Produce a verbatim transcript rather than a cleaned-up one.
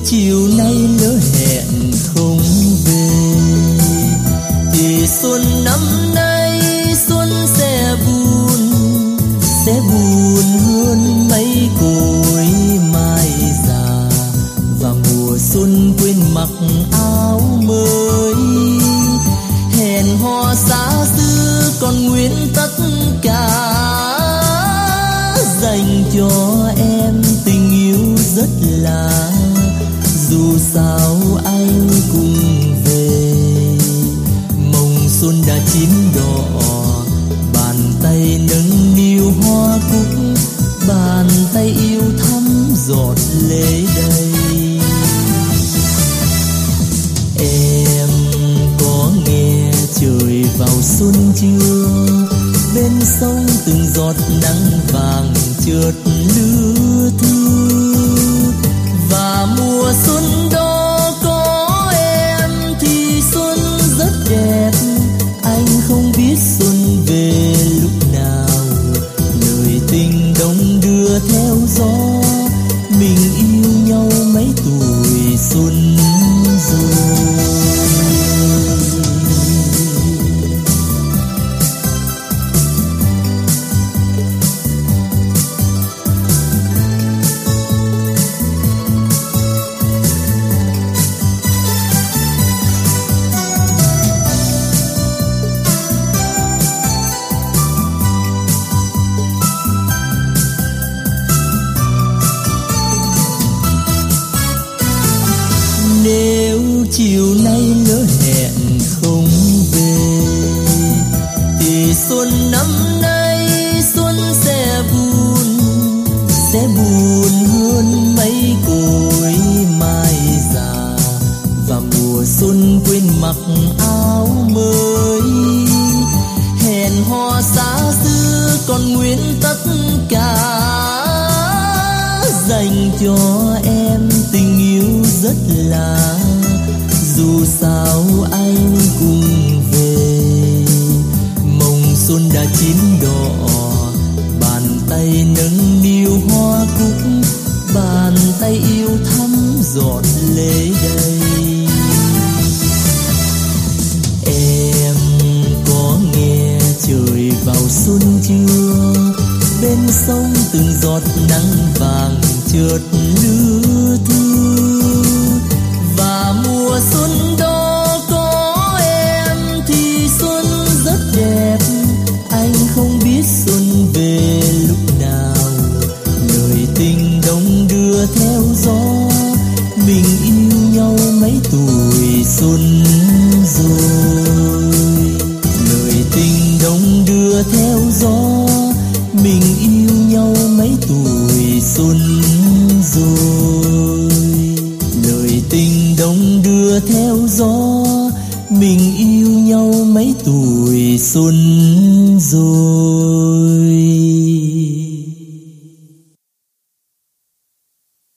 chiều nay lỡ hẹn không về, thì xuân năm nay xuân sẽ buồn, sẽ buồn hơn mấy cội mai già, và mùa xuân quên mặc áo mới. Hẹn hò xa xưa còn nguyên tất cả, dành cho em tình yêu rất là, dù sao anh cũng về. Mồng xuân đã chín đỏ, bàn tay nâng niu hoa cúc, bàn tay yêu thắm giọt lệ đầy. Em có nghe trời vào xuân chưa? Bên sông từng giọt nắng vàng chợt lưa thưa, và mùa xuân đó có em thì xuân rất đẹp. Anh không biết xuân về lúc nào, lời tình đông đưa theo gió, mình yêu nhau mấy tuổi xuân rồi. Nếu chiều nay lỡ hẹn không về, thì xuân năm nay xuân sẽ buồn, sẽ buồn hơn mấy cội mai già, và mùa xuân quên mặc áo mới. Hẹn hò xa xưa còn nguyên tất cả, dành cho em tình yêu rất là, dù sao anh cũng về. Mồng xuân đã chín đỏ, bàn tay nâng niu hoa cúc, bàn tay yêu thắm giọt lệ đầy. Em có nghe trời vào xuân chưa? Bên sông từng giọt nắng vàng chợt lưa thưa, và mùa xuân đó có em thì xuân rất đẹp. Anh không biết xuân về lúc nào, lời tình đông đưa theo gió, mình yêu nhau mấy tuổi xuân